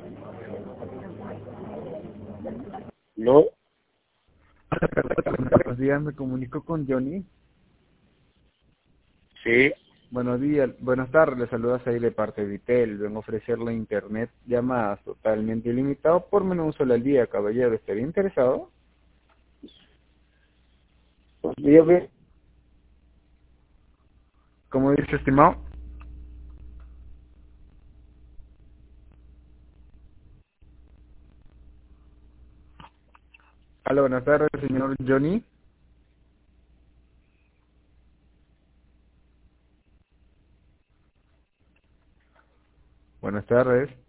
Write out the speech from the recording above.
No, Buenos días, me comunico con Johnny. sí, Buenos días, buenas tardes, le saludas ahí de parte de Vitel. Vengo a ofrecerle internet llamadas totalmente ilimitado por menos un solo al día, caballero. ¿Estaría interesado? pues dígame. ¿Cómo dice, estimado? Hola, buenas tardes, señor Johnny. Buenas tardes.